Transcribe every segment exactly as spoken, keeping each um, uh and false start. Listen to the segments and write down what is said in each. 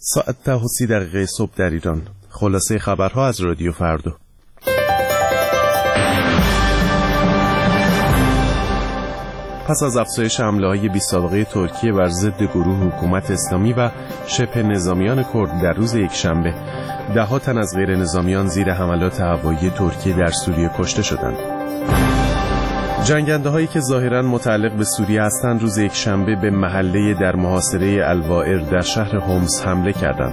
ساعت ده و سی دقیقه صبح در ایران. خلاصه خبرها از رادیو فردا. پس از افزایش حمله‌های بی‌سابقه ترکیه بر ضد گروه حکومت اسلامی و شبه نظامیان کرد در روز یکشنبه، ده‌ها تن از غیر نظامیان زیر حملات هوایی ترکیه در سوریه کشته شدند. جنگنده‌هایی که ظاهراً متعلق به سوریه هستند روز یکشنبه به محله در محاصره الوایر در شهر هومس حمله کردند.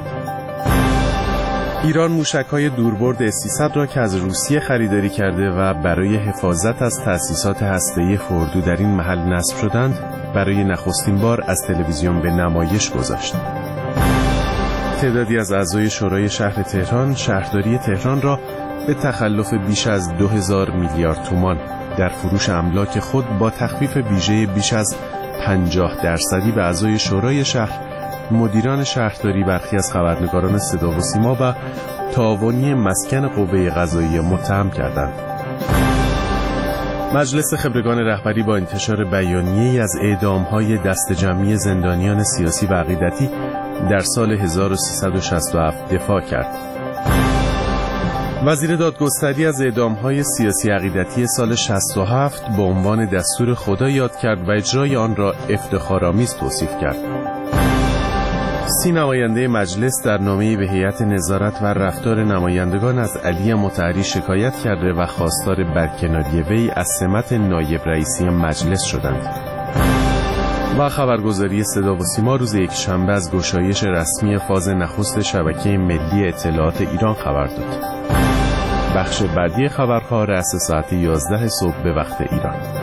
ایران موشک‌های دوربرد اس سیصد را که از روسیه خریداری کرده و برای حفاظت از تأسیسات هسته‌ای فوردو در این محل نصب شدند، برای نخستین بار از تلویزیون به نمایش گذاشت. تعدادی از اعضای شورای شهر تهران شهرداری تهران را به تخلف بیش از دو هزار میلیارد تومان در فروش املاک خود با تخفیف ویژه بیش از پنجاه درصدی به اعضای شورای شهر، مدیران شهرداری، برخی از خبرنگاران صدا و سیما و تعاونی مسکن قوه قضاییه متهم کردند. مجلس خبرگان رهبری با انتشار بیانیه‌ای از اعدام‌های دست جمعی زندانیان سیاسی و عقیدتی در سال هزار و سیصد و شصت و هفت دفاع کرد. وزیر دادگستری از اعدام‌های سیاسی عقیدتی سال شصت و هفت با عنوان دستور خدا یاد کرد و اجرای آن را افتخارآمیز توصیف کرد. سی نماینده مجلس در نامه‌ای به هیئت نظارت و رفتار نمایندگان از علی مطهری شکایت کرده و خواستار برکناری وی از سمت نایب رئیسی مجلس شدند. و خبرگزاری صدا و سیما روز یکشنبه از گشایش رسمی فاز نخست شبکه ملی اطلاعات ایران خبر داد. بخش بعدی خبرها رأس ساعت یازده صبح به وقت ایران.